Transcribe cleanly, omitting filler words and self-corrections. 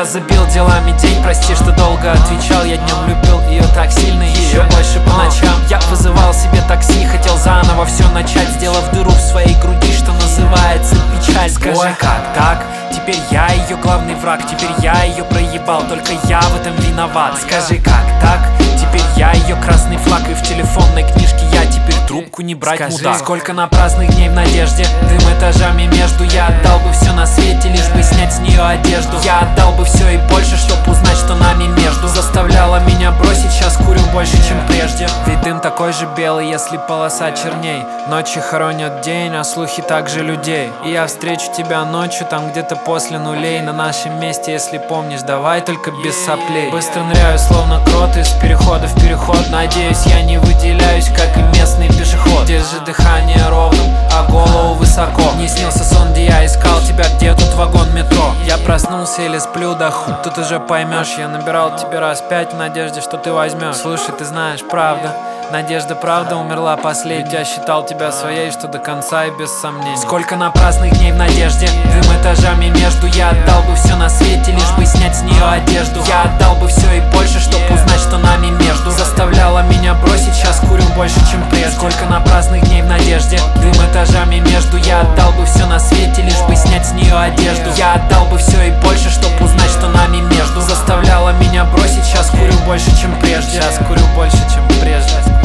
Я забил делами день, прости, что долго отвечал. Я днем любил ее так сильно, еще больше по ночам. Я вызывал себе такси, хотел заново все начать, сделав дыру в своей груди, что называется печаль. Скажи, как так? Теперь я ее главный враг, теперь я ее проебал, только я в этом виноват. Скажи, как так? Теперь я ее красный флаг, и в телефонной книжке я теперь трубку не брать. Скажи, мудак. Сколько напрасных дней в надежде, дым этажами между. Я отдал бы все на свете, лишь бы снять с нее одежду. Я отдал бы все и больше, чтоб узнать, что нами между. Заставляла меня бросить, сейчас курю больше, чем прежде. Ведь дым такой же белый, если полоса черней. Ночи хоронят день, а слухи также людей. И я встречу тебя ночью, там где-то после нулей. На нашем месте, если помнишь, давай только без соплей. Быстро ныряю, словно крот, из перехода в переход. Надеюсь, я не выделяюсь, как и местный пешеход. Держи дыхание ровным, а голову высоко. Мне снился сон, где я искал тебя, где тут вагон метро. Я проснулся или сплю, да хуй тут уже поймешь. Я набирал тебе раз 5 в надежде, что ты возьмешь. Слушай, ты знаешь, правда, надежда правда умерла последней. Я считал тебя своей, что до конца и без сомнений. Сколько напрасных дней в надежде, дым этажами между. Я отдал бы все на свете, лишь бы снять с нее одежду. Я отдал бы все и больше, чтоб узнать, что нами между. Заставляла меня бросить, сейчас курю больше, чем прежде. Сколько напрасных дней в надежде, дым этажами между. Я отдал бы все на свете, лишь бы снять с нее одежду. Я отдал бы все и больше, чтоб узнать, что нами между. Заставляла меня бросить, сейчас курю больше, чем прежде. Сейчас курю больше, чем прежде.